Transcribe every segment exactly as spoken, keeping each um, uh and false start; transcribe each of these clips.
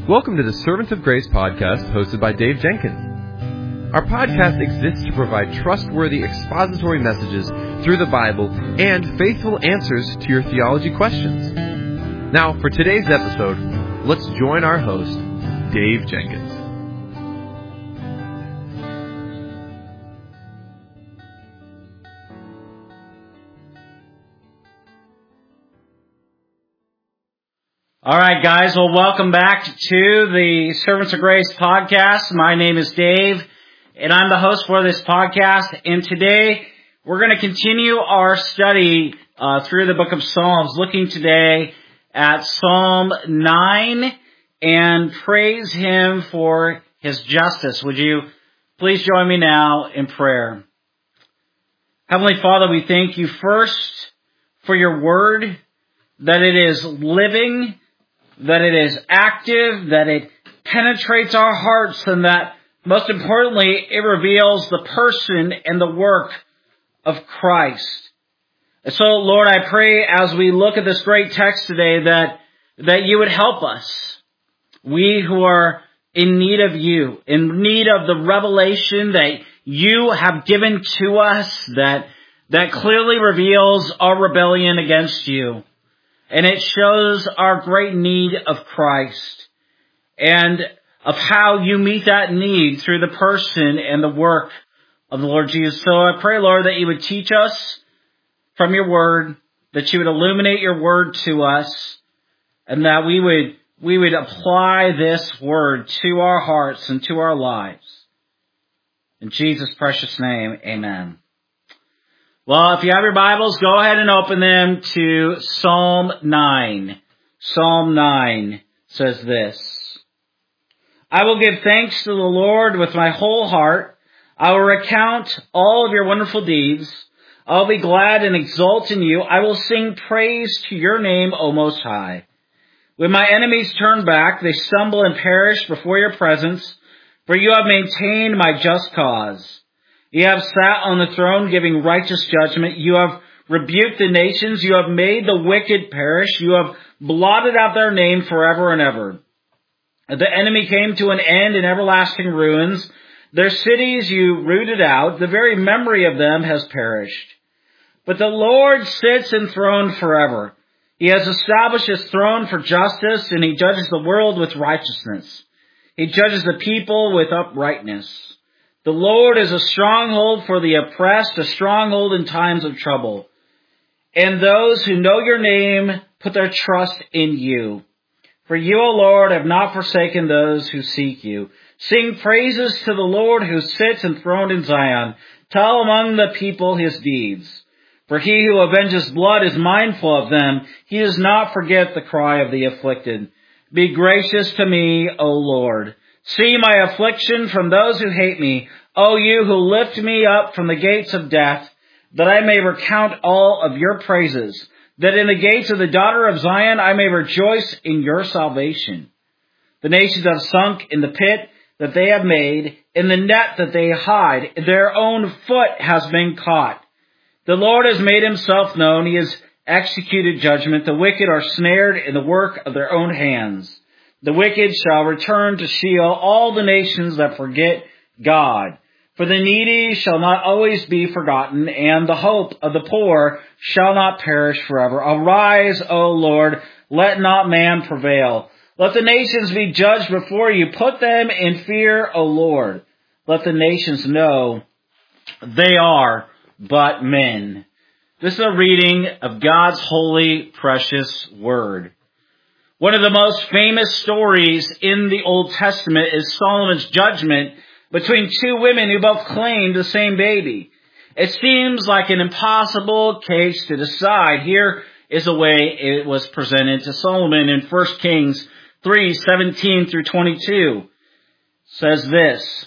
Welcome to the Servants of Grace podcast hosted by Dave Jenkins. Our podcast exists to provide trustworthy expository messages through the Bible and faithful answers to your theology questions. Now, for today's episode, let's join our host, Dave Jenkins. All right, guys. Well, welcome back to the Servants of Grace podcast. My name is Dave, and I'm the host for this podcast. And today, we're going to continue our study uh, through the book of Psalms, looking today at Psalm nine, and praise Him for His justice. Would you please join me now in prayer? Heavenly Father, we thank you first for your word, that it is living, that it is active, that it penetrates our hearts, and that, most importantly, it reveals the person and the work of Christ. And so, Lord, I pray as we look at this great text today that, that you would help us. We who are in need of you, in need of the revelation that you have given to us, that, that clearly reveals our rebellion against you. And it shows our great need of Christ and of how you meet that need through the person and the work of the Lord Jesus. So I pray, Lord, that you would teach us from your word, that you would illuminate your word to us, and that we would, we would apply this word to our hearts and to our lives. In Jesus' precious name, amen. Well, if you have your Bibles, go ahead and open them to Psalm nine. Psalm nine says this: I will give thanks to the Lord with my whole heart. I will recount all of your wonderful deeds. I will be glad and exult in you. I will sing praise to your name, O Most High. When my enemies turn back, they stumble and perish before your presence, for you have maintained my just cause. You have sat on the throne giving righteous judgment. You have rebuked the nations. You have made the wicked perish. You have blotted out their name forever and ever. The enemy came to an end in everlasting ruins. Their cities you rooted out. The very memory of them has perished. But the Lord sits enthroned forever. He has established his throne for justice, and he judges the world with righteousness. He judges the people with uprightness. The Lord is a stronghold for the oppressed, a stronghold in times of trouble. And those who know your name put their trust in you. For you, O Lord, have not forsaken those who seek you. Sing praises to the Lord who sits enthroned in Zion. Tell among the people his deeds. For he who avenges blood is mindful of them. He does not forget the cry of the afflicted. Be gracious to me, O Lord. See my affliction from those who hate me, O you who lift me up from the gates of death, that I may recount all of your praises, that in the gates of the daughter of Zion I may rejoice in your salvation. The nations have sunk in the pit that they have made, in the net that they hide. Their own foot has been caught. The Lord has made himself known. He has executed judgment. The wicked are snared in the work of their own hands. The wicked shall return to Sheol, all the nations that forget God. For the needy shall not always be forgotten, and the hope of the poor shall not perish forever. Arise, O Lord, let not man prevail. Let the nations be judged before you. Put them in fear, O Lord. Let the nations know they are but men. This is a reading of God's holy, precious word. One of the most famous stories in the Old Testament is Solomon's judgment between two women who both claimed the same baby. It seems like an impossible case to decide. Here is the way it was presented to Solomon in First Kings three, seventeen through twenty-two. It says this: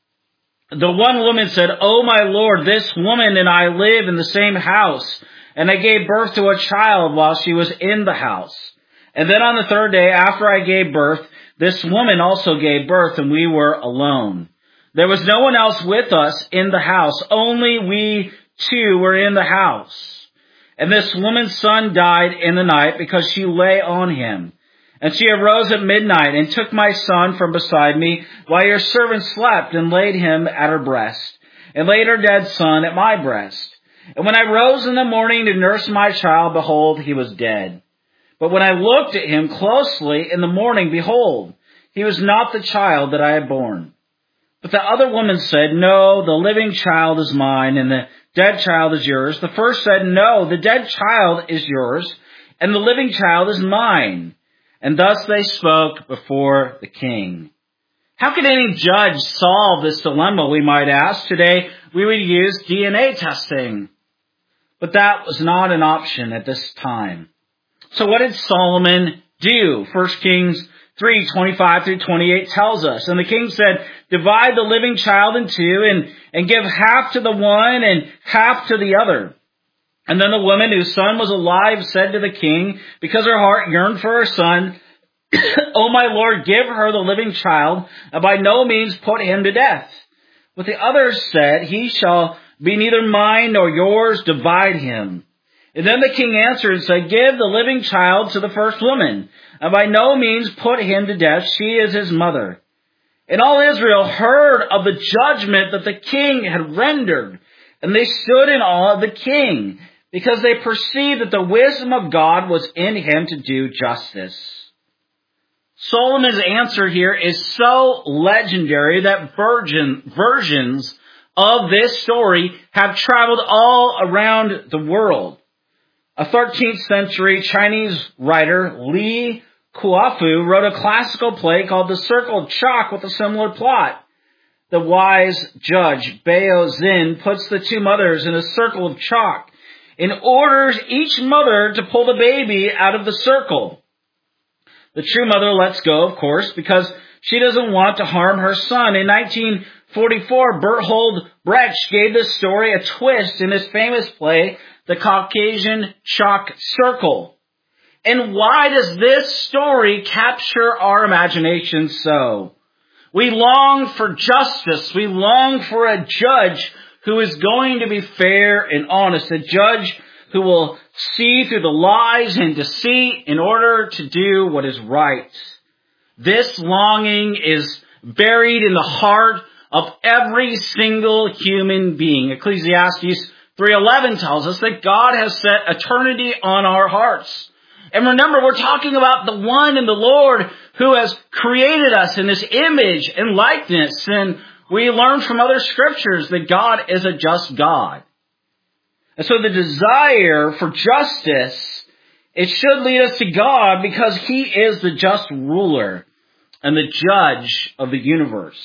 The one woman said, O my Lord, this woman and I live in the same house, and I gave birth to a child while she was in the house. And then on the third day after I gave birth, this woman also gave birth, and we were alone. There was no one else with us in the house. Only we two were in the house. And this woman's son died in the night because she lay on him. And she arose at midnight and took my son from beside me while your servant slept and laid him at her breast and laid her dead son at my breast. And when I rose in the morning to nurse my child, behold, he was dead. But when I looked at him closely in the morning, behold, he was not the child that I had borne. But the other woman said, no, the living child is mine and the dead child is yours. The first said, no, the dead child is yours and the living child is mine. And thus they spoke before the king. How could any judge solve this dilemma, we might ask? Today, we would use D N A testing. But that was not an option at this time. So what did Solomon do? First Kings three, twenty-five through twenty-eight tells us. And the king said, divide the living child in two and, and give half to the one and half to the other. And then the woman whose son was alive said to the king, because her heart yearned for her son, O my lord, give her the living child, and by no means put him to death. But the others said, he shall be neither mine nor yours, divide him. And then the king answered and said, give the living child to the first woman, and by no means put him to death. She is his mother. And all Israel heard of the judgment that the king had rendered, and they stood in awe of the king, because they perceived that the wisdom of God was in him to do justice. Solomon's answer here is so legendary that virgin, versions of this story have traveled all around the world. A thirteenth century Chinese writer, Li Kuafu, wrote a classical play called The Circle of Chalk with a similar plot. The wise judge, Bao Zin, puts the two mothers in a circle of chalk and orders each mother to pull the baby out of the circle. The true mother lets go, of course, because she doesn't want to harm her son. In nineteen forty-four, Bertold Brecht gave this story a twist in his famous play, The Caucasian Chalk Circle. And why does this story capture our imagination so? We long for justice. We long for a judge who is going to be fair and honest, a judge who will see through the lies and deceit in order to do what is right. This longing is buried in the heart of every single human being. Ecclesiastes three eleven tells us that God has set eternity on our hearts. And remember, we're talking about the one in the Lord who has created us in this image and likeness. And we learn from other scriptures that God is a just God. And so the desire for justice, it should lead us to God because he is the just ruler and the judge of the universe.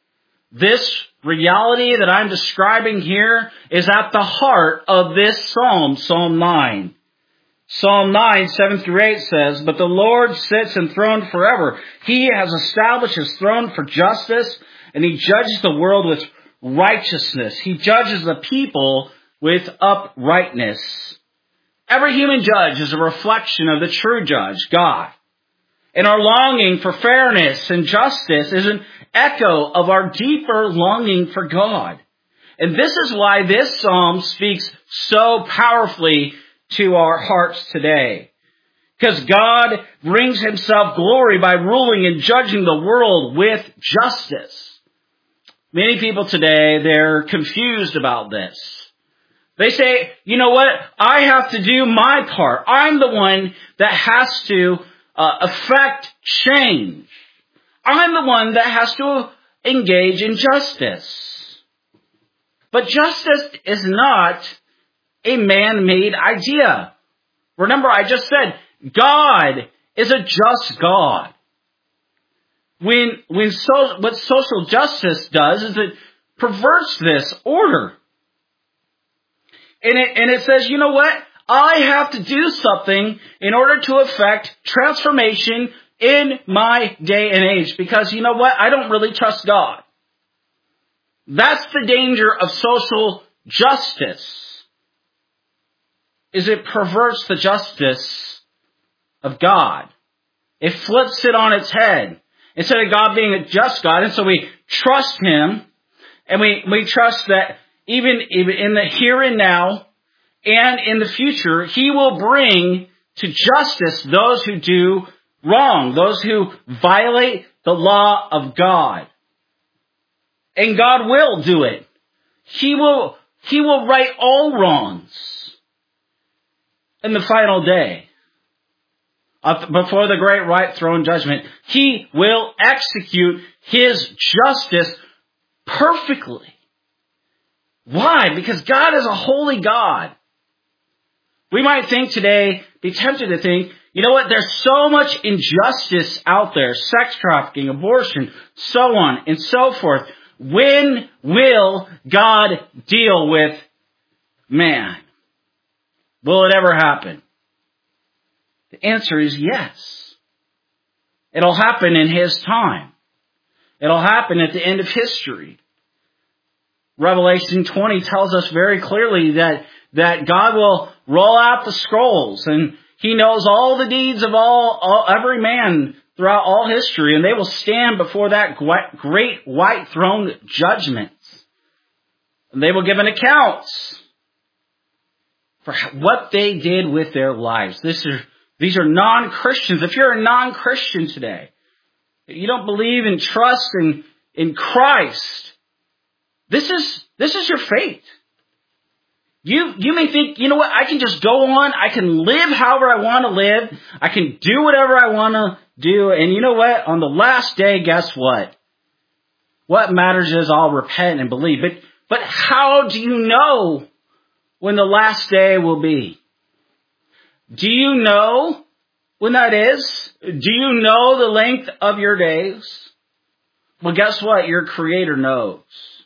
This reality that I'm describing here is at the heart of this psalm, Psalm nine. Psalm nine, seven through eight says, but the Lord sits enthroned forever. He has established his throne for justice, and he judges the world with righteousness. He judges the people with uprightness. Every human judge is a reflection of the true judge, God. And our longing for fairness and justice is an echo of our deeper longing for God. And this is why this psalm speaks so powerfully to our hearts today. Because God brings himself glory by ruling and judging the world with justice. Many people today, they're confused about this. They say, you know what? I have to do my part. I'm the one that has to uh, affect change. I'm the one that has to engage in justice. But justice is not a man-made idea. Remember, I just said, God is a just God. When, when so, what social justice does is it perverts this order. And it, and it says, you know what? I have to do something in order to effect transformation in my day and age. Because you know what? I don't really trust God. That's the danger of social justice. Is it perverts the justice of God. It flips it on its head. Instead of God being a just God, and so we trust him, and we, we trust that even, even in the here and now, and in the future, he will bring to justice those who do wrong, those who violate the law of God. And God will do it. He will, He will right all wrongs in the final day. Before the great white throne judgment, He will execute His justice perfectly. Why? Because God is a holy God. We might think today, be tempted to think, you know what, there's so much injustice out there, sex trafficking, abortion, so on and so forth. When will God deal with man? Will it ever happen? The answer is yes. It'll happen in His time. It'll happen at the end of history. Revelation twenty tells us very clearly that, that God will roll out the scrolls and He knows all the deeds of all, all every man throughout all history, and they will stand before that great white throne judgment. And they will give an account for what they did with their lives. This is These are non-Christians. If you're a non-Christian today, you don't believe and trust in, in Christ, this is, this is your fate. You, you may think, you know what, I can just go on, I can live however I want to live, I can do whatever I want to do, and you know what, on the last day, guess what? What matters is I'll repent and believe. But, but how do you know when the last day will be? Do you know when that is? Do you know the length of your days? Well, guess what? Your Creator knows.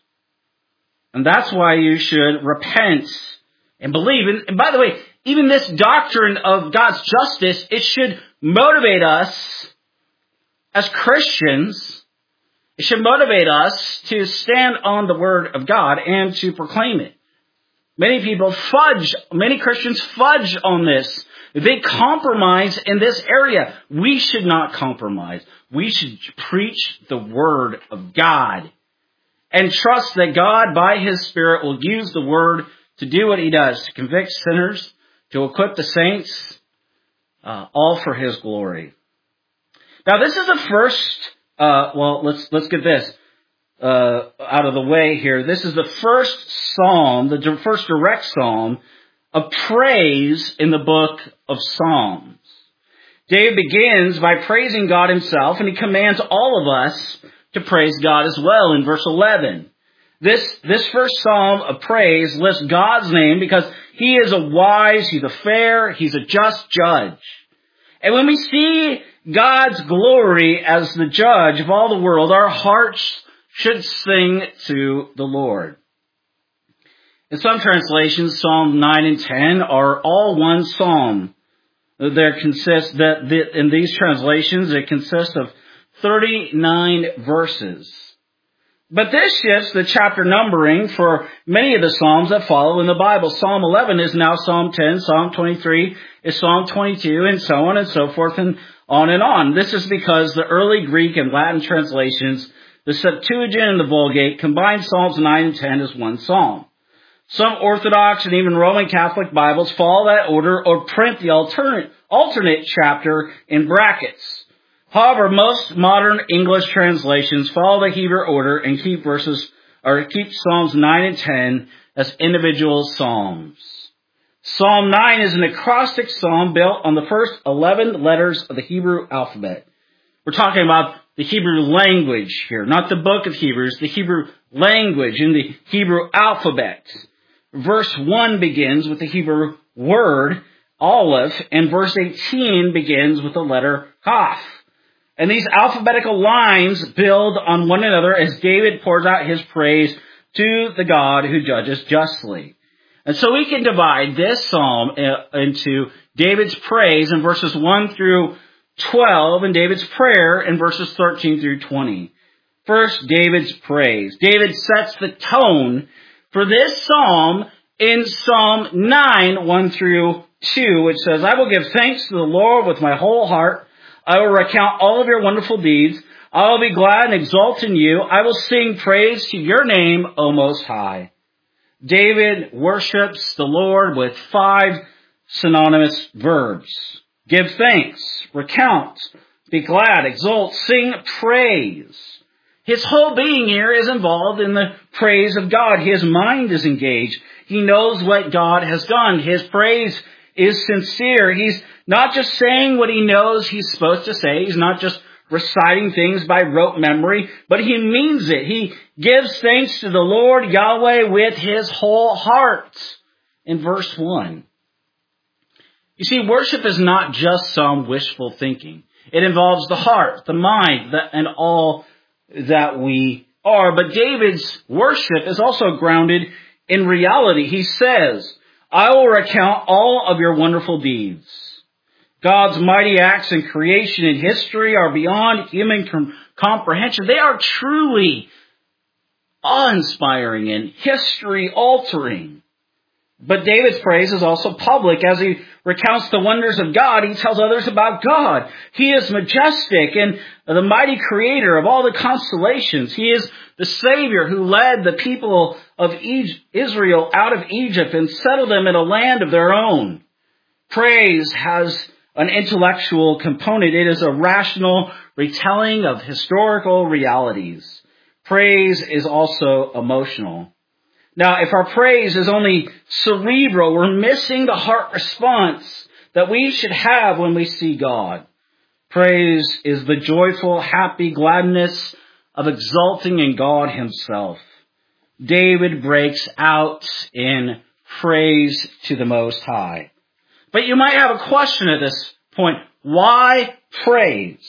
And that's why you should repent and believe. And, and by the way, even this doctrine of God's justice, it should motivate us as Christians. It should motivate us to stand on the Word of God and to proclaim it. Many people fudge, many Christians fudge on this. They compromise in this area. We should not compromise. We should preach the Word of God and trust that God, by His Spirit, will use the Word to do what He does, to convict sinners, to equip the saints, uh, all for His glory. Now, this is the first, uh, well, let's, let's get this uh, out of the way here. This is the first psalm, the first direct psalm of praise in the book of Psalms. David begins by praising God Himself, and he commands all of us to praise God as well in verse eleven. This, this first psalm of praise lists God's name because He is a wise, He's a fair, He's a just judge. And when we see God's glory as the judge of all the world, our hearts should sing to the Lord. In some translations, Psalm nine and ten are all one psalm. There consists that in these translations, it consists of thirty-nine verses. But this shifts the chapter numbering for many of the psalms that follow in the Bible. Psalm eleven is now Psalm ten, Psalm twenty-three is Psalm twenty-two, and so on and so forth, and on and on. This is because the early Greek and Latin translations, the Septuagint and the Vulgate, combine Psalms nine and ten as one psalm. Some Orthodox and even Roman Catholic Bibles follow that order or print the alternate, alternate chapter in brackets. However, most modern English translations follow the Hebrew order and keep verses, or keep Psalms nine and ten as individual psalms. Psalm nine is an acrostic psalm built on the first eleven letters of the Hebrew alphabet. We're talking about the Hebrew language here, not the book of Hebrews, the Hebrew language in the Hebrew alphabet. Verse one begins with the Hebrew word, Aleph, and verse eighteen begins with the letter Kaf. And these alphabetical lines build on one another as David pours out his praise to the God who judges justly. And so we can divide this psalm into David's praise in verses one through twelve and David's prayer in verses thirteen through twenty. First, David's praise. David sets the tone for this psalm in Psalm nine, one through two, which says, I will give thanks to the Lord with my whole heart. I will recount all of your wonderful deeds. I will be glad and exult in you. I will sing praise to your name, O Most High. David worships the Lord with five synonymous verbs. Give thanks, recount, be glad, exult, sing praise. His whole being here is involved in the praise of God. His mind is engaged. He knows what God has done. His praise is sincere. He's not just saying what he knows he's supposed to say. He's not just reciting things by rote memory, but he means it. He gives thanks to the Lord Yahweh with his whole heart. In verse one. You see, worship is not just some wishful thinking. It involves the heart, the mind, the, and all that we are. But David's worship is also grounded in reality. He says, I will recount all of your wonderful deeds. God's mighty acts in creation and history are beyond human com- comprehension. They are truly awe-inspiring and history-altering. But David's praise is also public. As he recounts the wonders of God, he tells others about God. He is majestic and the mighty creator of all the constellations. He is the Savior who led the people of Israel out of Egypt and settled them in a land of their own. Praise has an intellectual component. It is a rational retelling of historical realities. Praise is also emotional. Now, if our praise is only cerebral, we're missing the heart response that we should have when we see God. Praise is the joyful, happy gladness of exulting in God himself. David breaks out in praise to the Most High. But you might have a question at this point. Why praise?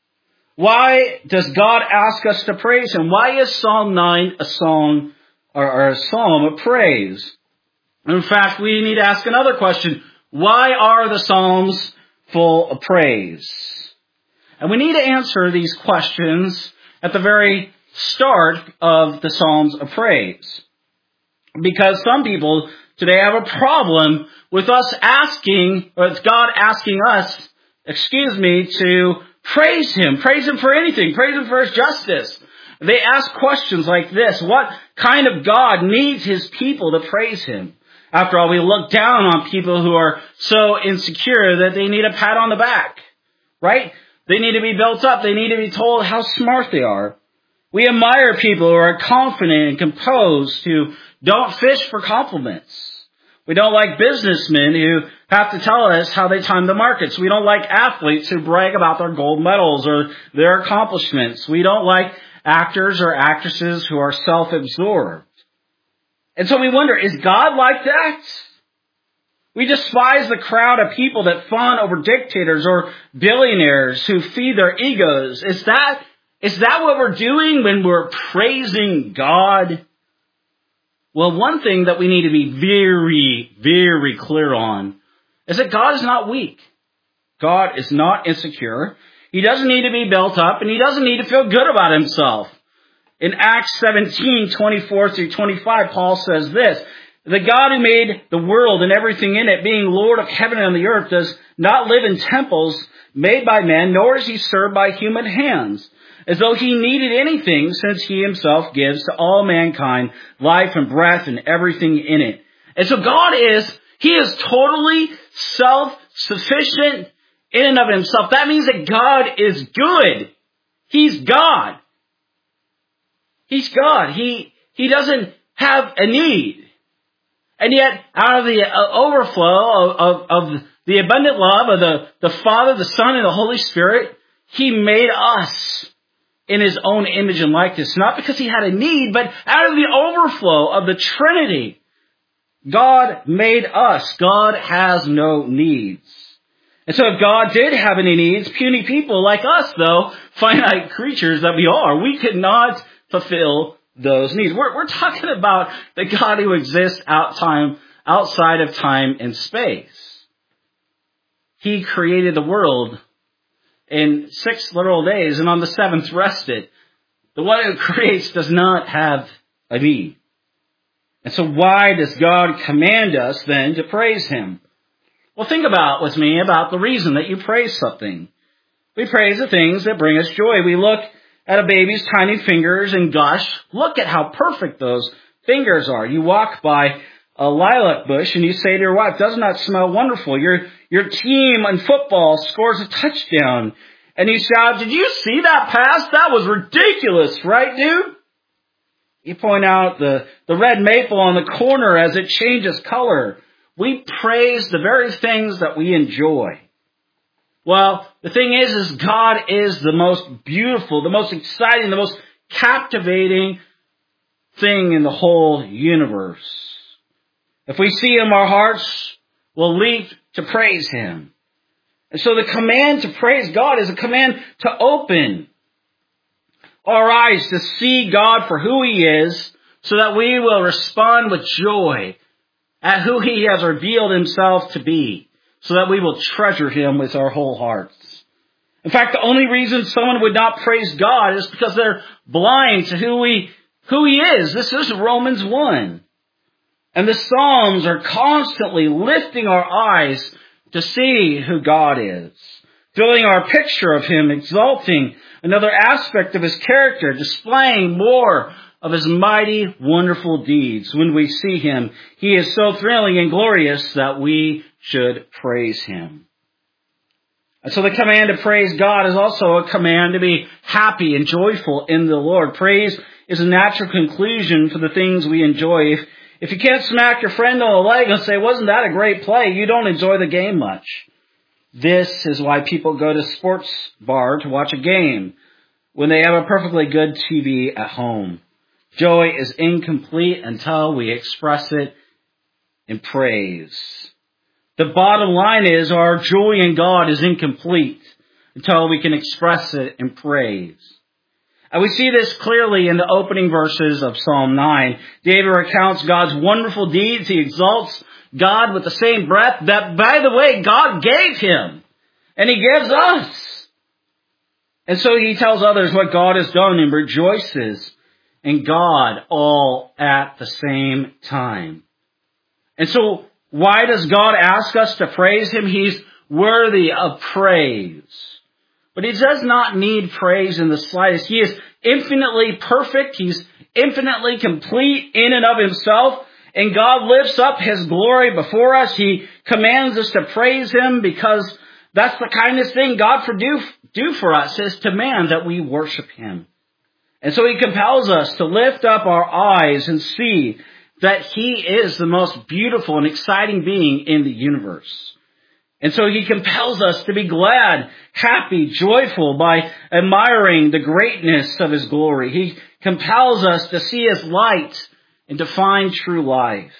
Why does God ask us to praise him? Why is Psalm nine a song or a psalm of praise? In fact, we need to ask another question. Why are the Psalms full of praise? And we need to answer these questions at the very start of the Psalms of praise. Because some people today have a problem with us asking, or it's God asking us, excuse me, to praise him. Praise him for anything. Praise him for his justice. They ask questions like this. What kind of God needs his people to praise him? After all, we look down on people who are so insecure that they need a pat on the back, right? They need to be built up. They need to be told how smart they are. We admire people who are confident and composed, who don't fish for compliments. We don't like businessmen who have to tell us how they time the markets. We don't like athletes who brag about their gold medals or their accomplishments. We don't like actors or actresses who are self-absorbed. And so we wonder, is God like that? We despise the crowd of people that fawn over dictators or billionaires who feed their egos. Is that, is that what we're doing when we're praising God? Well, one thing that we need to be very, very clear on is that God is not weak. God is not insecure. He doesn't need to be built up, and he doesn't need to feel good about himself. In Acts seventeen, twenty-four through twenty-five, Paul says this, the God who made the world and everything in it, being Lord of heaven and the earth, does not live in temples made by men, nor is he served by human hands, as though he needed anything, since he himself gives to all mankind life and breath and everything in it. And so God is, he is totally self-sufficient in and of himself. That means that God is good. He's God. He's God. He, he doesn't have a need. And yet, out of the uh, overflow of, of, of the abundant love of the, the Father, the Son, and the Holy Spirit, he made us in his own image and likeness. Not because he had a need, but out of the overflow of the Trinity, God made us. God has no needs. And so if God did have any needs, puny people like us, though, finite creatures that we are, we could not fulfill those needs. We're, we're talking about the God who exists out time, outside of time and space. He created the world in six literal days, and on the seventh rested. The one who creates does not have a need. And so why does God command us then to praise him? Well, think about with me about the reason that you praise something. We praise the things that bring us joy. We look at a baby's tiny fingers and gush. Look at how perfect those fingers are. You walk by a lilac bush and you say to your wife, doesn't that smell wonderful? Your, your team in football scores a touchdown and you shout, did you see that pass? That was ridiculous, right, dude? You point out the, the red maple on the corner as it changes color. We praise the very things that we enjoy. Well, the thing is, is God is the most beautiful, the most exciting, the most captivating thing in the whole universe. If we see Him, our hearts will leap to praise Him. And so the command to praise God is a command to open our eyes to see God for who He is, so that we will respond with joy at who He has revealed Himself to be, so that we will treasure Him with our whole hearts. In fact, the only reason someone would not praise God is because they're blind to who He, who He is. This is Romans one. And the Psalms are constantly lifting our eyes to see who God is, filling our picture of Him, exalting another aspect of His character, displaying more of His mighty, wonderful deeds. When we see Him, He is so thrilling and glorious that we should praise Him. And so the command to praise God is also a command to be happy and joyful in the Lord. Praise is a natural conclusion for the things we enjoy. If, if you can't smack your friend on the leg and say, wasn't that a great play? You don't enjoy the game much. This is why people go to sports bar to watch a game when they have a perfectly good T V at home. Joy is incomplete until we express it in praise. The bottom line is our joy in God is incomplete until we can express it in praise. And we see this clearly in the opening verses of Psalm nine. David recounts God's wonderful deeds. He exalts God with the same breath that, by the way, God gave him. And He gives us. And so he tells others what God has done and rejoices in God all at the same time. And so why does God ask us to praise Him? He's worthy of praise. But He does not need praise in the slightest. He is infinitely perfect. He's infinitely complete in and of Himself. And God lifts up His glory before us. He commands us to praise Him because that's the kindest thing God could do, do for us, is to demand that we worship Him. And so He compels us to lift up our eyes and see that He is the most beautiful and exciting being in the universe. And so He compels us to be glad, happy, joyful by admiring the greatness of His glory. He compels us to see His light and to find true life.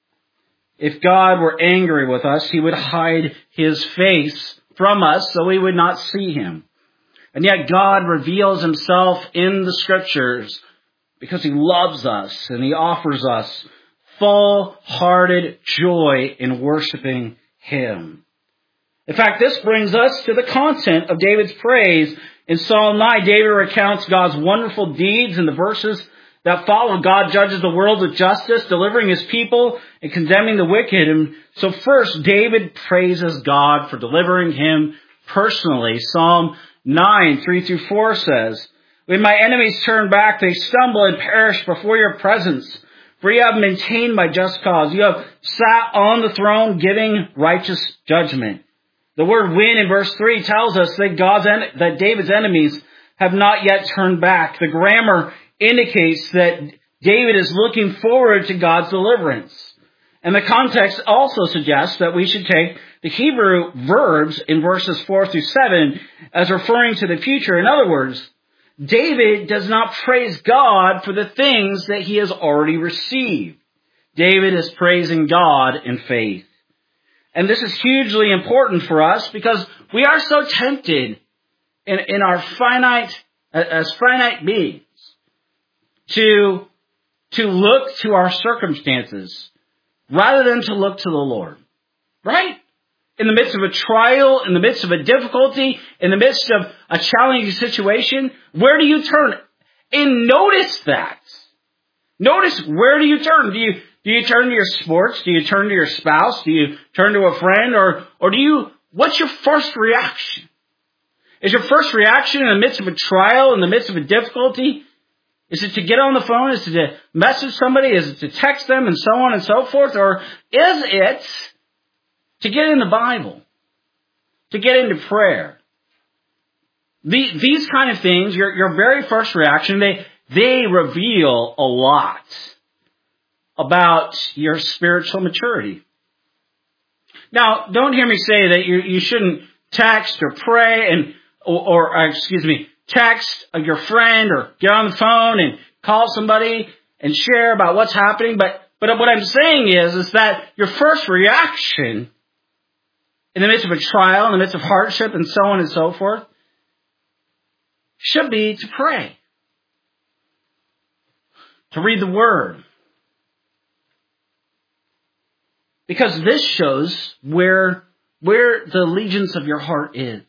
If God were angry with us, He would hide His face from us so we would not see Him. And yet God reveals Himself in the Scriptures because He loves us and He offers us full-hearted joy in worshiping Him. In fact, this brings us to the content of David's praise. In Psalm nine, David recounts God's wonderful deeds in the verses that follow. God judges the world with justice, delivering His people and condemning the wicked. And so first, David praises God for delivering him personally. Psalm nine, three through four says, when my enemies turn back, they stumble and perish before your presence. For you have maintained my just cause. You have sat on the throne giving righteous judgment. The word win in verse three tells us that God's en- that David's enemies have not yet turned back. The grammar indicates that David is looking forward to God's deliverance. And the context also suggests that we should take the Hebrew verbs in verses four through seven as referring to the future. In other words, David does not praise God for the things that he has already received. David is praising God in faith. And this is hugely important for us because we are so tempted in, in our finite, as finite beings, to, to look to our circumstances rather than to look to the Lord. Right? In the midst of a trial, in the midst of a difficulty, in the midst of a challenging situation, where do you turn? And notice that. Notice, where do you turn? Do you, do you turn to your sports? Do you turn to your spouse? Do you turn to a friend? Or, or do you, what's your first reaction? Is your first reaction in the midst of a trial, in the midst of a difficulty, Is it to get on the phone? Is it to message somebody? Is it to text them and so on and so forth? Or is it to get in the Bible? To get into prayer? The, these kind of things, your, your very first reaction, they, they reveal a lot about your spiritual maturity. Now, don't hear me say that you, you shouldn't text or pray and, or, or, excuse me, text your friend or get on the phone and call somebody and share about what's happening. But, but what I'm saying is, is that your first reaction in the midst of a trial, in the midst of hardship and so on and so forth, should be to pray. To read the Word. Because this shows where, where the allegiance of your heart is.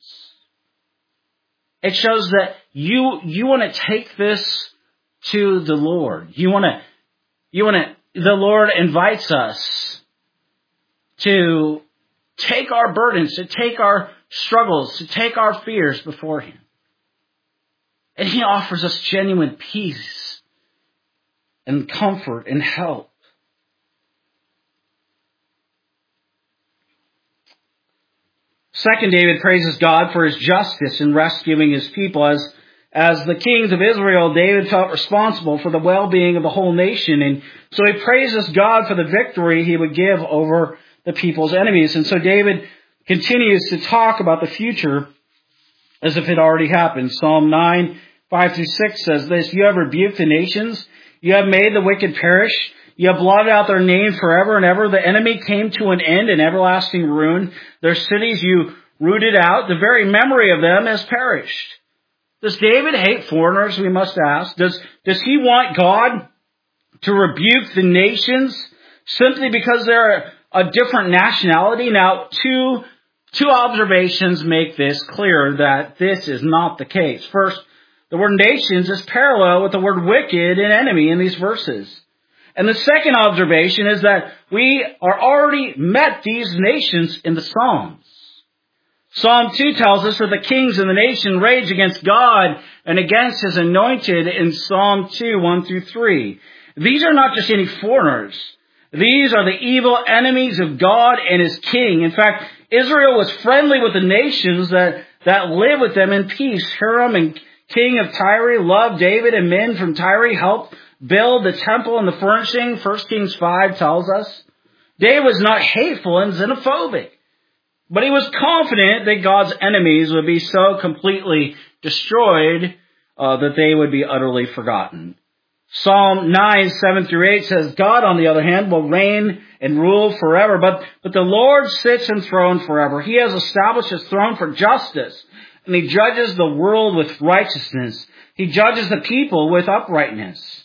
It shows that you, you want to take this to the Lord. You want to, you want to, the Lord invites us to take our burdens, to take our struggles, to take our fears before Him. And He offers us genuine peace and comfort and help. Second, David praises God for His justice in rescuing His people. As, as the kings of Israel, David felt responsible for the well-being of the whole nation. And so he praises God for the victory He would give over the people's enemies. And so David continues to talk about the future as if it already happened. Psalm nine, five through six says this, "You have rebuked the nations. You have made the wicked perish. You have blotted out their name forever and ever. The enemy came to an end in everlasting ruin. Their cities you rooted out. The very memory of them has perished." Does David hate foreigners, we must ask? Does, does he want God to rebuke the nations simply because they're a, a different nationality? Now, two, two observations make this clear that this is not the case. First, the word nations is parallel with the word wicked and enemy in these verses. And the second observation is that we are already met these nations in the Psalms. Psalm two tells us that the kings of the nation rage against God and against His anointed in Psalm two, one through three. These are not just any foreigners. These are the evil enemies of God and His king. In fact, Israel was friendly with the nations that, that live with them in peace. Hiram and king of Tyre loved David, and men from Tyre helped build the temple and the furnishing. First Kings five tells us. David was not hateful and xenophobic, but he was confident that God's enemies would be so completely destroyed uh, that they would be utterly forgotten. Psalm nine, seven through eight says, "God, on the other hand, will reign and rule forever, but, but the Lord sits enthroned forever. He has established His throne for justice, and He judges the world with righteousness. He judges the people with uprightness."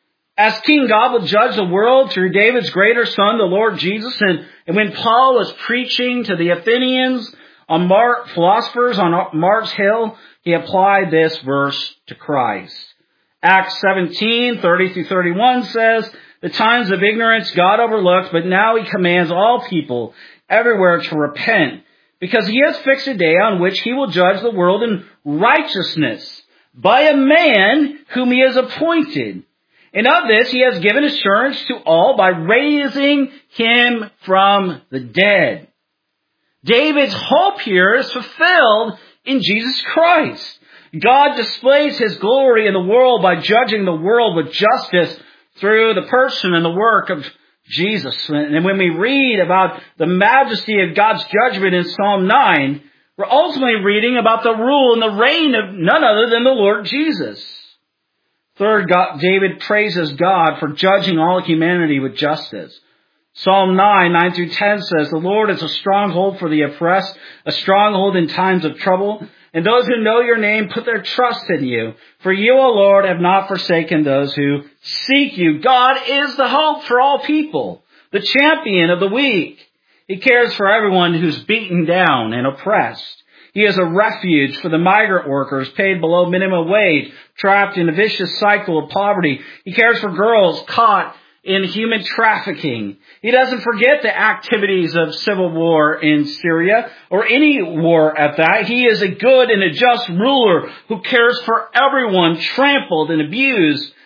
As King, God will judge the world through David's greater son, the Lord Jesus. And, and when Paul was preaching to the Athenians, on Mar- philosophers on Mars Hill, he applied this verse to Christ. Acts seventeen, thirty through thirty-one says, "The times of ignorance God overlooked, but now He commands all people everywhere to repent, because He has fixed a day on which He will judge the world in righteousness by a man whom He has appointed. And of this He has given assurance to all by raising Him from the dead." David's hope here is fulfilled in Jesus Christ. God displays His glory in the world by judging the world with justice through the person and the work of Jesus. And when we read about the majesty of God's judgment in Psalm nine, we're ultimately reading about the rule and the reign of none other than the Lord Jesus. Third, God, David praises God for judging all humanity with justice. Psalm nine, nine through ten says, "The Lord is a stronghold for the oppressed, a stronghold in times of trouble. And those who know Your name put their trust in You. For You, O Lord, have not forsaken those who seek You." God is the hope for all people, the champion of the weak. He cares for everyone who's beaten down and oppressed. He is a refuge for the migrant workers paid below minimum wage, trapped in a vicious cycle of poverty. He cares for girls caught in human trafficking. He doesn't forget the activities of civil war in Syria, or any war at that. He is a good and a just ruler who cares for everyone trampled and abused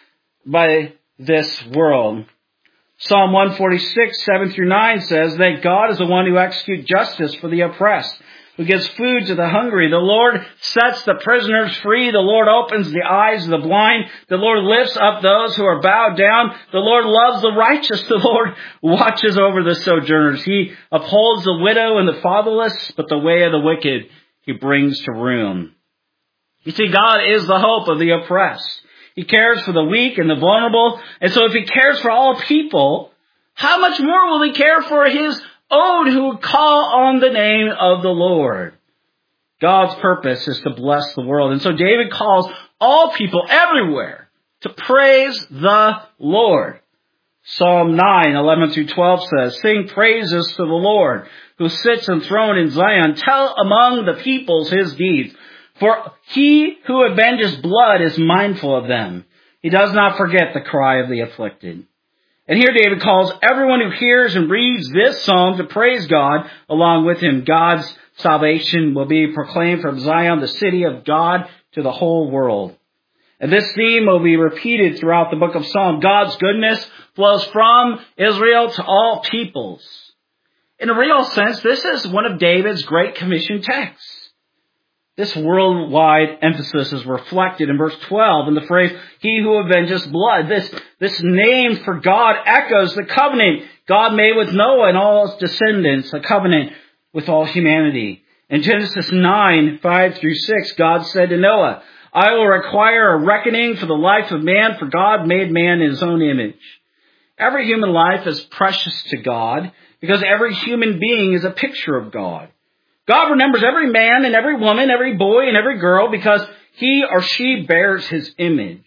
by this world. Psalm one forty-six, seven through nine says that God is the one who executes justice for the oppressed, who gives food to the hungry. The Lord sets the prisoners free. The Lord opens the eyes of the blind. The Lord lifts up those who are bowed down. The Lord loves the righteous. The Lord watches over the sojourners. He upholds the widow and the fatherless, but the way of the wicked He brings to ruin. You see, God is the hope of the oppressed. He cares for the weak and the vulnerable. And so if He cares for all people, how much more will He care for His own who call on the name of the Lord? God's purpose is to bless the world. And so David calls all people everywhere to praise the Lord. Psalm nine, eleven through twelve says, "Sing praises to the Lord, who sits enthroned in Zion. Tell among the peoples His deeds. For He who avenges blood is mindful of them. He does not forget the cry of the afflicted." And here David calls everyone who hears and reads this psalm to praise God along with him. God's salvation will be proclaimed from Zion, the city of God, to the whole world. And this theme will be repeated throughout the book of Psalm. God's goodness flows from Israel to all peoples. In a real sense, this is one of David's Great Commission texts. This worldwide emphasis is reflected in verse twelve in the phrase, "He who avenges blood." This, this name for God echoes the covenant God made with Noah and all his descendants, a covenant with all humanity. In Genesis nine, five through six, God said to Noah, "I will require a reckoning for the life of man, for God made man in His own image." Every human life is precious to God because every human being is a picture of God. God remembers every man and every woman, every boy and every girl because he or she bears His image.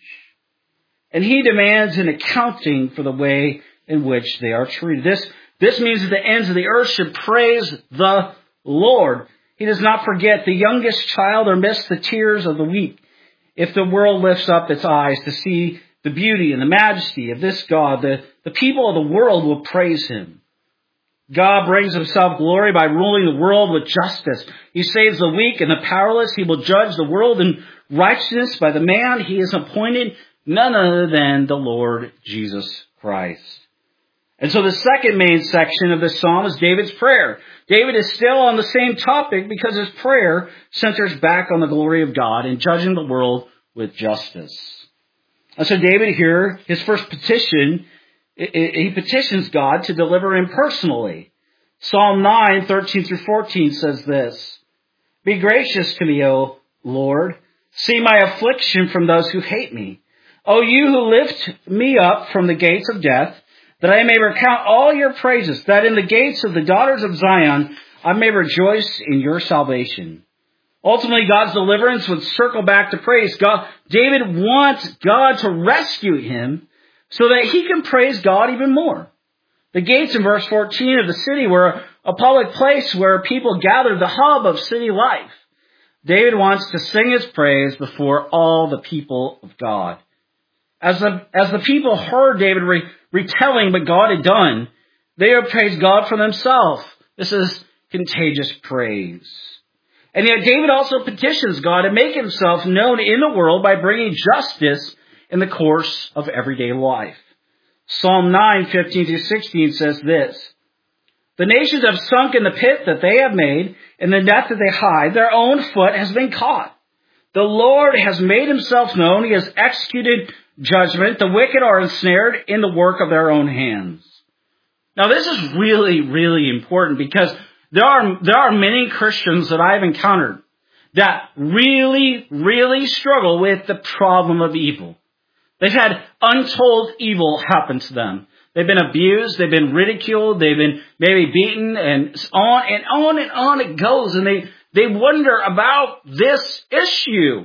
And He demands an accounting for the way in which they are treated. This, this means that the ends of the earth should praise the Lord. He does not forget the youngest child or miss the tears of the weak. If the world lifts up its eyes to see the beauty and the majesty of this God, the, the people of the world will praise Him. God brings Himself glory by ruling the world with justice. He saves the weak and the powerless. He will judge the world in righteousness by the man He has appointed, none other than the Lord Jesus Christ. And so the second main section of this psalm is David's prayer. David is still on the same topic because his prayer centers back on the glory of God and judging the world with justice. And so David here, his first petition, he petitions God to deliver him personally. Psalm nine, thirteen through fourteen says this, "Be gracious to me, O Lord. See my affliction from those who hate me. O you who lift me up from the gates of death, that I may recount all your praises, that in the gates of the daughters of Zion I may rejoice in your salvation." Ultimately, God's deliverance would circle back to praise. God, David wants God to rescue him so that he can praise God even more. The gates in verse fourteen of the city were a public place where people gathered, the hub of city life. David wants to sing his praise before all the people of God. As the, as the people heard David re, retelling what God had done, they would praise God for themselves. This is contagious praise. And yet David also petitions God to make himself known in the world by bringing justice in the course of everyday life. Psalm nine, fifteen through sixteen says this, "The nations have sunk in the pit that they have made, in the net that they hide. Their own foot has been caught. The Lord has made Himself known. He has executed judgment. The wicked are ensnared in the work of their own hands." Now this is really, really important because there are, there are many Christians that I've encountered that really, really struggle with the problem of evil. They've had untold evil happen to them. They've been abused, they've been ridiculed, they've been maybe beaten, and on and on and on it goes. And they, they wonder about this issue.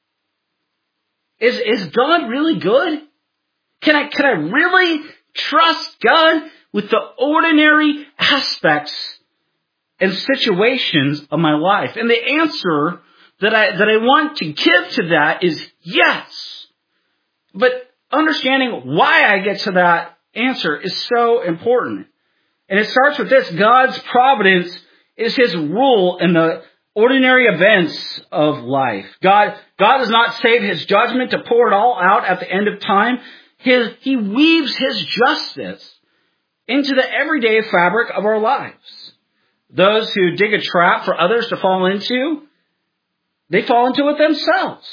Is, is God really good? Can I, can I really trust God with the ordinary aspects and situations of my life? And the answer that I, that I want to give to that is yes. But understanding why I get to that answer is so important. And it starts with this: God's providence is His rule in the ordinary events of life. God, God does not save His judgment to pour it all out at the end of time. His, he weaves his justice into the everyday fabric of our lives. Those who dig a trap for others to fall into, they fall into it themselves.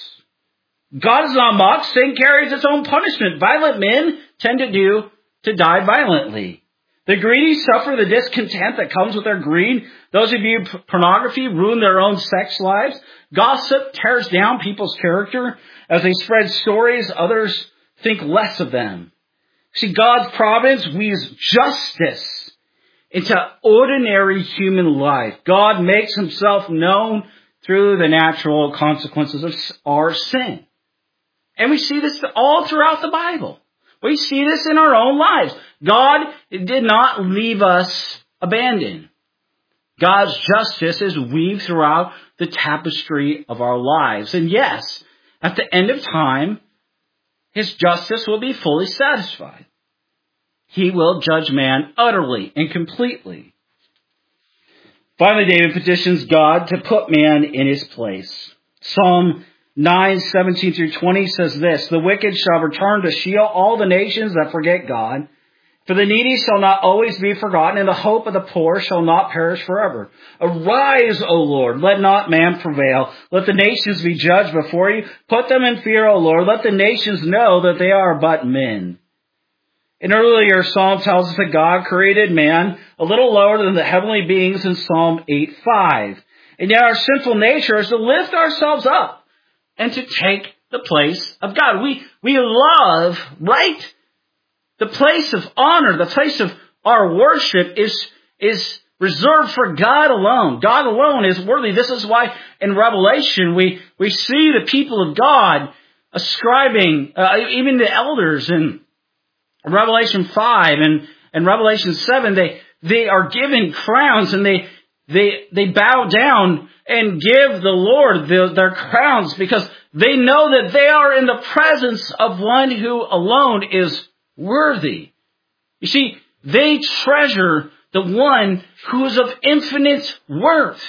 God is not mocked. Sin carries its own punishment. Violent men tend to do to die violently. The greedy suffer the discontent that comes with their greed. Those who view pornography ruin their own sex lives. Gossip tears down people's character. As they spread stories, others think less of them. See, God's providence weaves justice into ordinary human life. God makes himself known through the natural consequences of our sin. And we see this all throughout the Bible. We see this in our own lives. God did not leave us abandoned. God's justice is weaved throughout the tapestry of our lives. And yes, at the end of time, his justice will be fully satisfied. He will judge man utterly and completely. Finally, David petitions God to put man in his place. Psalm nine, seventeen through twenty says this, "The wicked shall return to Sheol, all the nations that forget God. For the needy shall not always be forgotten, and the hope of the poor shall not perish forever. Arise, O Lord, let not man prevail. Let the nations be judged before you. Put them in fear, O Lord. Let the nations know that they are but men." An earlier psalm tells us that God created man a little lower than the heavenly beings in Psalm eight five. And yet our sinful nature is to lift ourselves up and to take the place of God. We, we love, right? The place of honor, the place of our worship is, is reserved for God alone. God alone is worthy. This is why in Revelation we, we see the people of God ascribing, uh, even the elders in Revelation five and, and Revelation seven, they, they are given crowns and they, they, they bow down and give the Lord the, their crowns because they know that they are in the presence of one who alone is worthy. You see, they treasure the one who is of infinite worth.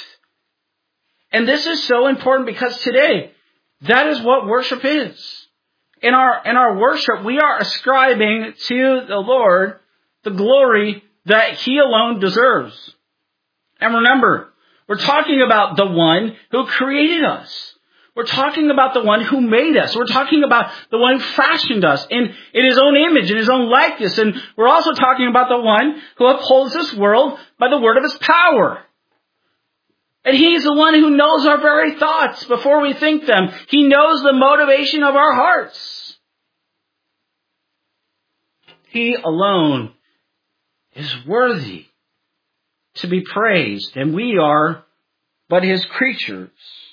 And this is so important because today, that is what worship is. In our, in our worship, we are ascribing to the Lord the glory that he alone deserves. And remember, we're talking about the one who created us. We're talking about the one who made us. We're talking about the one who fashioned us in, in his own image, in his own likeness. And we're also talking about the one who upholds this world by the word of his power. And he's the one who knows our very thoughts before we think them. He knows the motivation of our hearts. He alone is worthy to be praised, and we are but his creatures.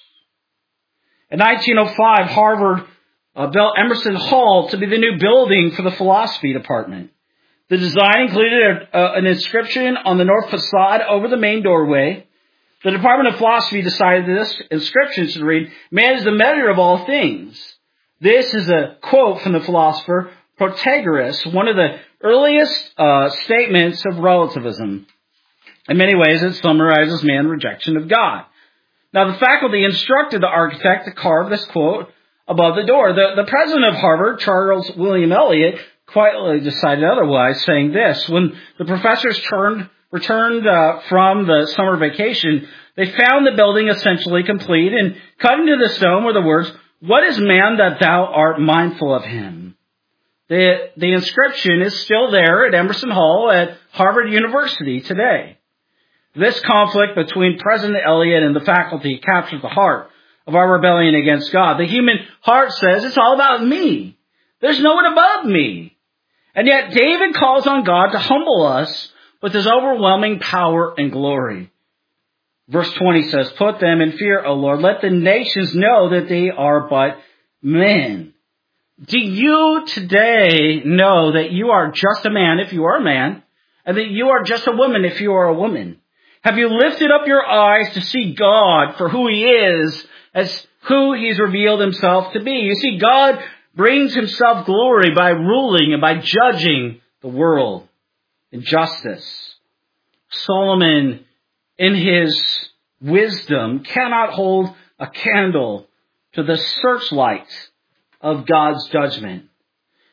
In nineteen oh five, Harvard uh, built Emerson Hall to be the new building for the philosophy department. The design included a, a, an inscription on the north facade over the main doorway. The Department of Philosophy decided that this inscription should read, "Man is the measure of all things." This is a quote from the philosopher Protagoras, one of the earliest uh, statements of relativism. In many ways, it summarizes man's rejection of God. Now, the faculty instructed the architect to carve this quote above the door. The, the president of Harvard, Charles William Eliot, quietly decided otherwise, saying this: when the professors turned, returned uh, from the summer vacation, they found the building essentially complete, and cut into the stone were the words, "What is man that thou art mindful of him?" The, the inscription is still there at Emerson Hall at Harvard University today. This conflict between President Eliot and the faculty captured the heart of our rebellion against God. The human heart says, it's all about me. There's no one above me. And yet David calls on God to humble us with his overwhelming power and glory. Verse twenty says, "Put them in fear, O Lord. Let the nations know that they are but men." Do you today know that you are just a man if you are a man, and that you are just a woman if you are a woman? Have you lifted up your eyes to see God for who he is, as who he's revealed himself to be? You see, God brings himself glory by ruling and by judging the world in justice. Solomon, in his wisdom, cannot hold a candle to the searchlight of God's judgment.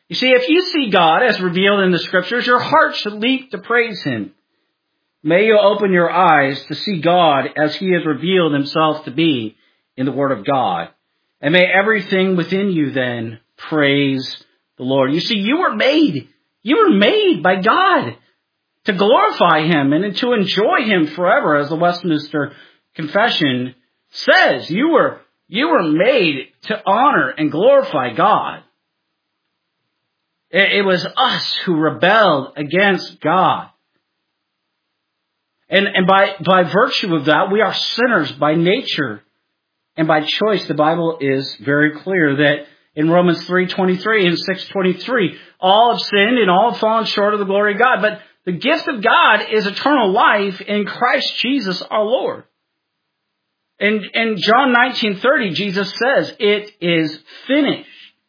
You see, if you see God as revealed in the Scriptures, your heart should leap to praise Him. May you open your eyes to see God as He has revealed Himself to be in the Word of God. And may everything within you then praise the Lord. You see, you were made, you were made by God to glorify Him and to enjoy Him forever, as the Westminster Confession says. You were, you were made to honor and glorify God. It, it was us who rebelled against God. And, and by, by virtue of that, we are sinners by nature and by choice. The Bible is very clear that in Romans three twenty-three and six twenty-three, all have sinned and all have fallen short of the glory of God. But the gift of God is eternal life in Christ Jesus our Lord. In, in John nineteen thirty, Jesus says, it is finished.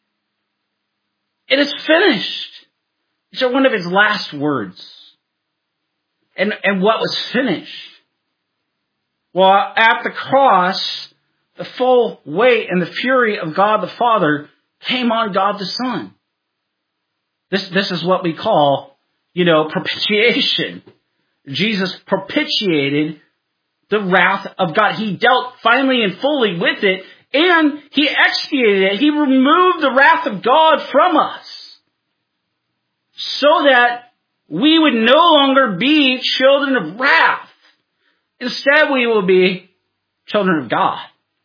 It is finished. These are one of His last words. And, and what was finished? Well, at the cross, the full weight and the fury of God the Father came on God the Son. This, this is what we call, you know, propitiation. Jesus propitiated the wrath of God. He dealt finally and fully with it, and He expiated it. He removed the wrath of God from us so that we would no longer be children of wrath. Instead, we will be children of God.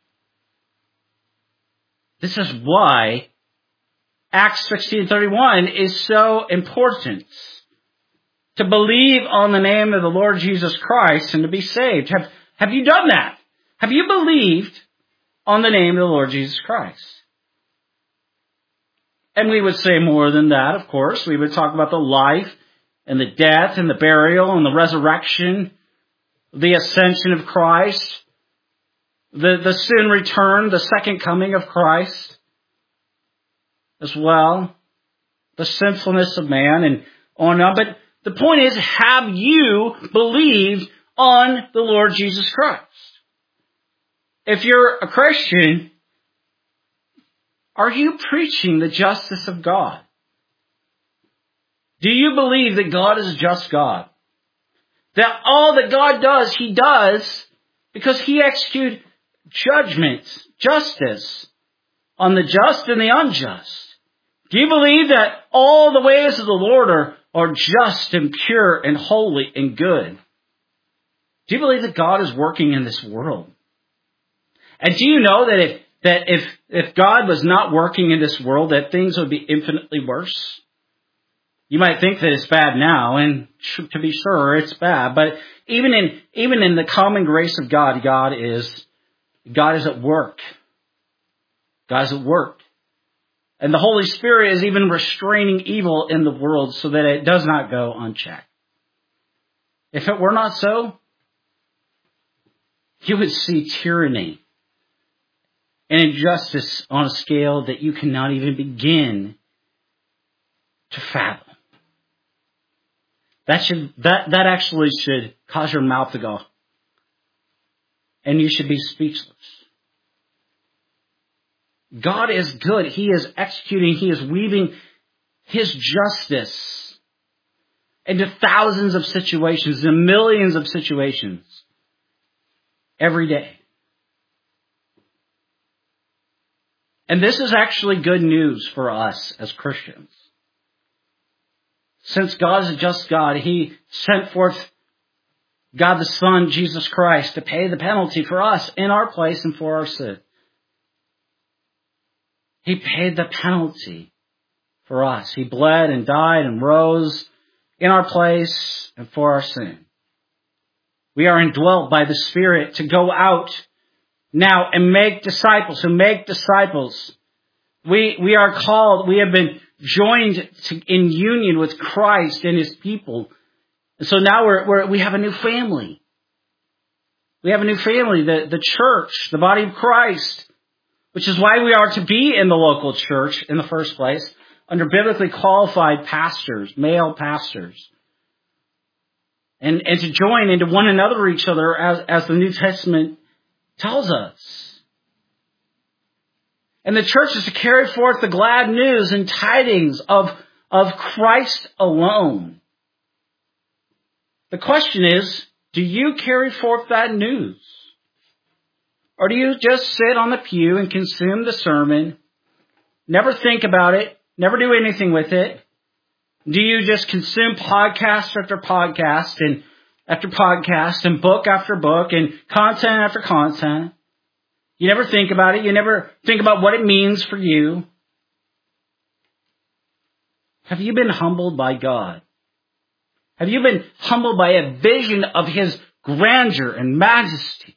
This is why Acts sixteen thirty-one is so important. To believe on the name of the Lord Jesus Christ and to be saved. Have, have you done that? Have you believed on the name of the Lord Jesus Christ? And we would say more than that, of course. We would talk about the life and the death and the burial and the resurrection, the ascension of Christ, the, the soon return, the second coming of Christ as well, the sinfulness of man and on and on. But the point is, have you believed on the Lord Jesus Christ? If you're a Christian, are you preaching the justice of God? Do you believe that God is a just God? That all that God does, He does because He executes judgment, justice on the just and the unjust? Do you believe that all the ways of the Lord are, are just and pure and holy and good? Do you believe that God is working in this world? And do you know that if, that if, if God was not working in this world, that things would be infinitely worse? You might think that it's bad now, and to be sure, it's bad. But even in even in the common grace of God, God is God is at work. God is at work. And the Holy Spirit is even restraining evil in the world so that it does not go unchecked. If it were not so, you would see tyranny and injustice on a scale that you cannot even begin to fathom. That should that, that actually should cause your mouth to go. And you should be speechless. God is good. He is executing, He is weaving His justice into thousands of situations, and millions of situations every day. And this is actually good news for us as Christians. Since God is a just God, He sent forth God the Son, Jesus Christ, to pay the penalty for us in our place and for our sin. He paid the penalty for us. He bled and died and rose in our place and for our sin. We are indwelt by the Spirit to go out now and make disciples, who make disciples. We, we are called, we have been joined to, in union with Christ and His people. And so now we're, we're, we have a new family. We have a new family, the, the church, the body of Christ, which is why we are to be in the local church in the first place, under biblically qualified pastors, male pastors. And, and to join into one another, each other, as, as the New Testament tells us. And the church is to carry forth the glad news and tidings of, of Christ alone. The question is, do you carry forth that news? Or do you just sit on the pew and consume the sermon, never think about it, never do anything with it? Do you just consume podcast after podcast and after podcast and book after book and content after content? You never think about it. You never think about what it means for you. Have you been humbled by God? Have you been humbled by a vision of His grandeur and majesty?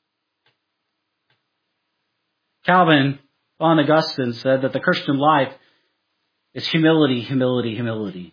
Calvin von Augustine said that the Christian life is humility, humility, humility.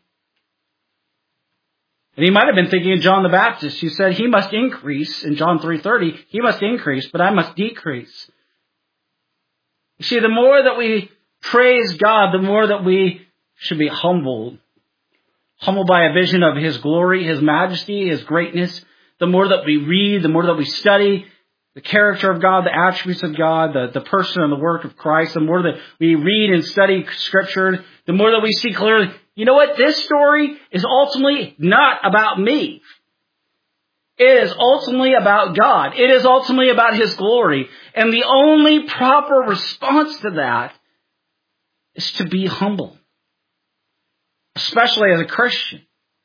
And he might have been thinking of John the Baptist, who said he must increase, in John three thirty, he must increase, but I must decrease. You see, the more that we praise God, the more that we should be humbled. Humbled by a vision of His glory, His majesty, His greatness. The more that we read, the more that we study the character of God, the attributes of God, the, the person and the work of Christ, the more that we read and study Scripture, the more that we see clearly, you know what? This story is ultimately not about me. It is ultimately about God. It is ultimately about His glory. And the only proper response to that is to be humble. Especially as a Christian.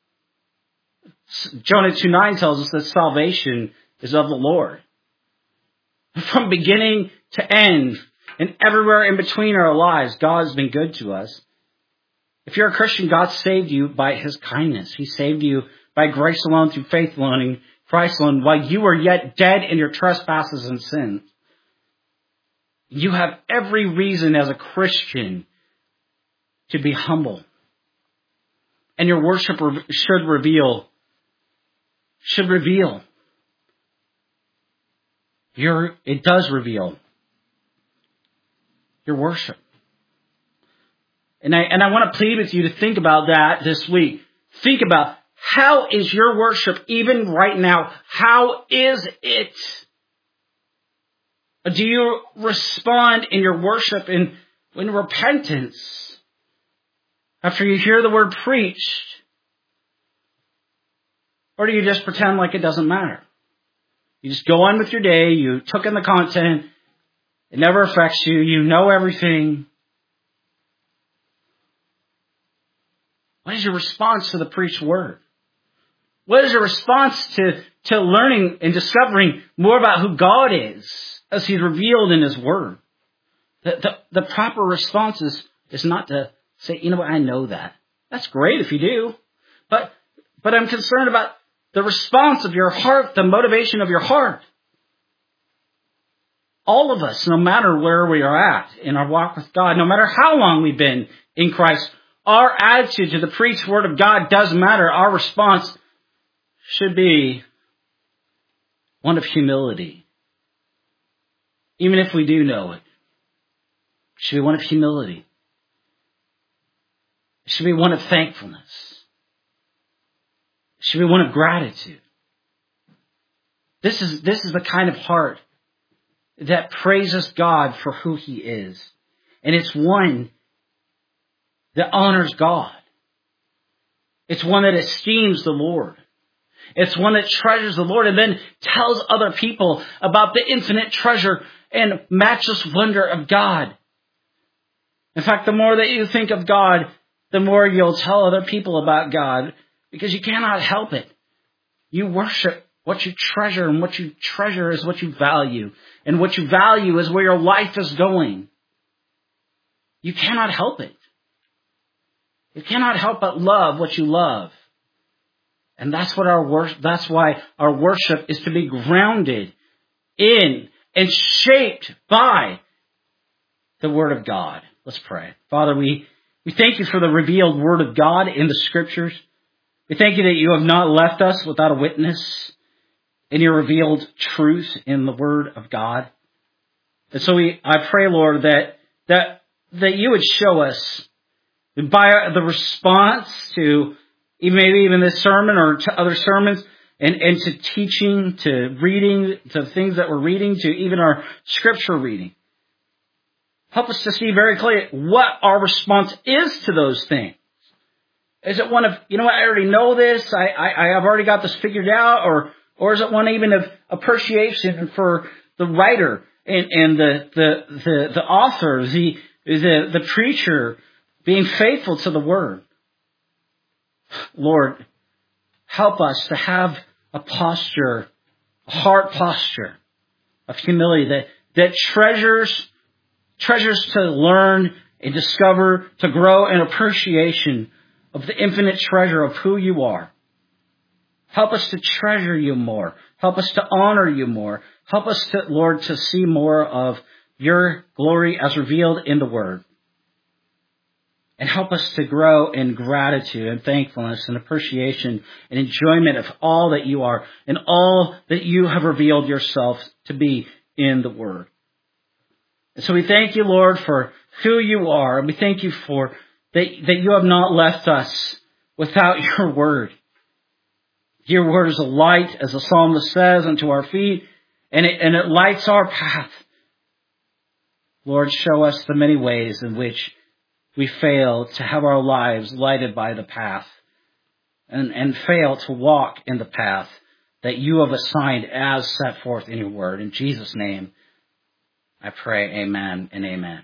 Jonah two nine tells us that salvation is of the Lord. From beginning to end, and everywhere in between our lives, God has been good to us. If you're a Christian, God saved you by His kindness. He saved you by grace alone, through faith alone, in Christ alone, while you were yet dead in your trespasses and sins. You have every reason as a Christian to be humble. And your worship should reveal, should reveal. Your, it does reveal your worship. And I, and I want to plead with you to think about that this week. Think about, how is your worship even right now? How is it? Do you respond in your worship in, in repentance after you hear the word preached? Or do you just pretend like it doesn't matter? You just go on with your day, you took in the content, it never affects you, you know everything. What is your response to the preached word? What is your response to, to learning and discovering more about who God is as He's revealed in His word? The, the, the proper response is, is not to say, you know what, I know that. That's great if you do. But, but I'm concerned about the response of your heart, the motivation of your heart. All of us, no matter where we are at in our walk with God, no matter how long we've been in Christ, our attitude to the preached word of God does matter. Our response should be one of humility. Even if we do know it. It should be one of humility. It should be one of thankfulness. It should be one of gratitude. This is, this is the kind of heart that praises God for who He is. And it's one that honors God. It's one that esteems the Lord. It's one that treasures the Lord and then tells other people about the infinite treasure and matchless wonder of God. In fact, the more that you think of God, the more you'll tell other people about God, because you cannot help it. You worship what you treasure, and what you treasure is what you value. And what you value is where your life is going. You cannot help it. You cannot help but love what you love. And that's what our worship, that's why our worship is to be grounded in and shaped by the Word of God. Let's pray. Father, we, we thank You for the revealed Word of God in the Scriptures. We thank You that You have not left us without a witness in Your revealed truth in the Word of God. And so we, I pray, Lord, that, that, that You would show us by the response to even maybe even this sermon or to other sermons, and, and to teaching, to reading, to things that we're reading, to even our Scripture reading, Help us to see very clearly what our response is to those things. Is it one of, you know what, I already know this, I, I, I have already got this figured out, or or is it one even of appreciation for the writer and, and the, the, the, the author, the, the, the preacher being faithful to the word? Lord, help us to have a posture, a heart posture of humility that, that treasures, treasures to learn and discover, to grow in appreciation of the infinite treasure of who you are. Help us to treasure you more. Help us to honor you more. Help us, to, Lord, to see more of your glory as revealed in the word. And help us to grow in gratitude and thankfulness and appreciation and enjoyment of all that you are and all that you have revealed yourself to be in the word. And so we thank you, Lord, for who you are. And we thank you for that, that you have not left us without your word. Your word is a light, as the psalmist says, unto our feet, and it, and it lights our path. Lord, show us the many ways in which we fail to have our lives lighted by the path and, and fail to walk in the path that you have assigned as set forth in your word. In Jesus' name, I pray, amen and amen.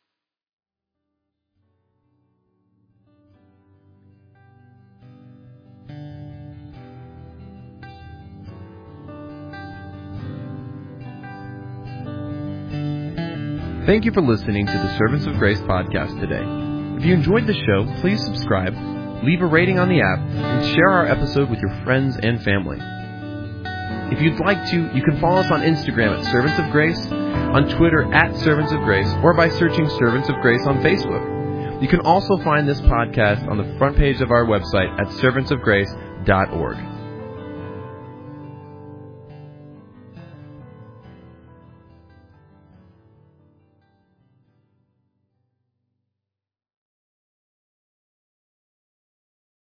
Thank you for listening to the Servants of Grace podcast today. If you enjoyed the show, please subscribe, leave a rating on the app, and share our episode with your friends and family. If you'd like to, you can follow us on Instagram at Servants of Grace, on Twitter at Servants of Grace, or by searching Servants of Grace on Facebook. You can also find this podcast on the front page of our website at servants of grace dot org.